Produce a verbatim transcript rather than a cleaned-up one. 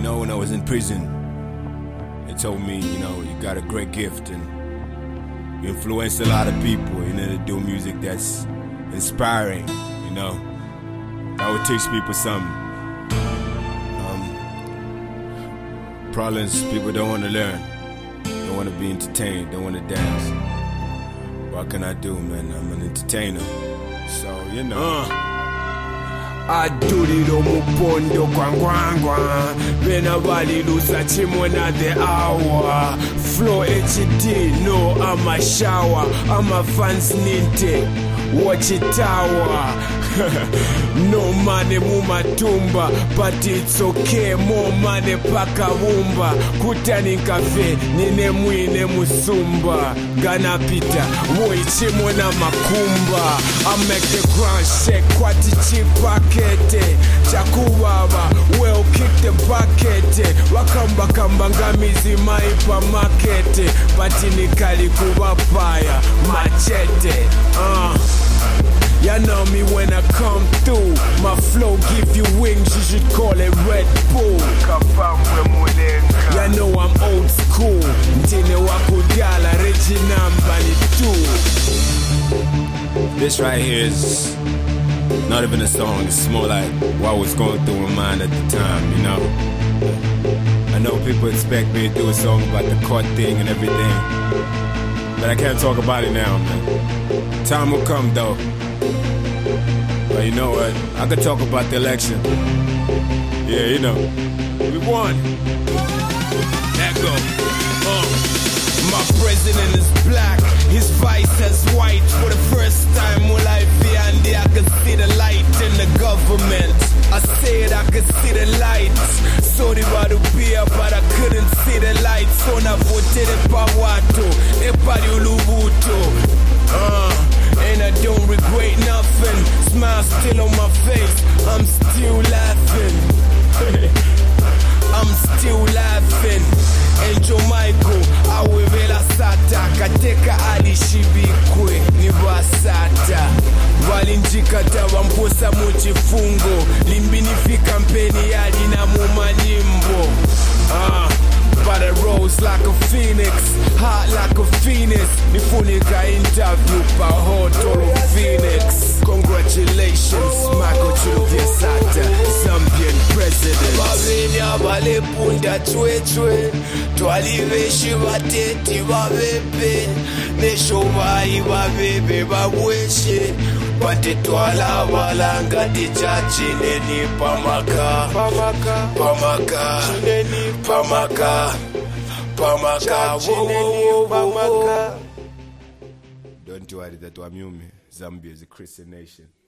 know, when I was in prison, they told me, you know, you got a great gift and you influence a lot of people, you know, to do music that's inspiring, you know. That would teach people something. Um, problems people don't want to learn, don't want to be entertained, don't want to dance. What can I do, man? I'm an entertainer, so, you know. Uh. Adulilo mupondo kwangwangwa Bena balilusa chimona the hour Flow H D, no, I'm a shower I'm a fans ninte, watch it tower No money mumatumba, but it's okay More money paka wumba Kutani cafe, nine mwine musumba Gana pita, woi chimona makumba I make the ground shake, kwati chipakete Chakubaba, well kick the bucket Wakamba kamba ngamizi maipa makete Batini kali kubapaya, machete uh. You know me when I come through. My flow give you wings, you should call it Red Bull. You know I'm old school. Ntine wakudala Regina Mbali too. This right here is not even a song, it's more like what was going through my mind at the time, you know. I know people expect me to do a song about the court thing and everything, but I can't talk about it now, man. Time will come though. But you know what? I could talk about the election. Yeah, you know. We won. Let go. Uh. My president is black, his vice is white. For the first time, will I be and I could see the light in the government. I said I could see the lights. Sorry about the beer, but I couldn't see the lights. So I voted for Wato, Epari Ulubuto. Uh. And I don't regret nothing. Smile still on my face. I'm still laughing. I'm still laughing. Angel Michael, awevela sata. Kateka alishibikwe ni basata. Walinjikata wamposa muchifungo. Limbinifika mpeni yadi na mumanyimbo. Ah. But I rose like a phoenix, hot like a phoenix. Nifunika interview pa Hotoro Phoenix. Congratulations, Michael Chilokesata, Zambian president. Babenya bale punda chwe chwe, twalive shivateti babebe, neshobai babebe babweshe. Pate twala balanga di chachi neni pamaka, pamaka, pamaka, neni pamaka, pamaka, wo pamaka. Don't worry, that Wamyumi, Zambia is a Christian nation.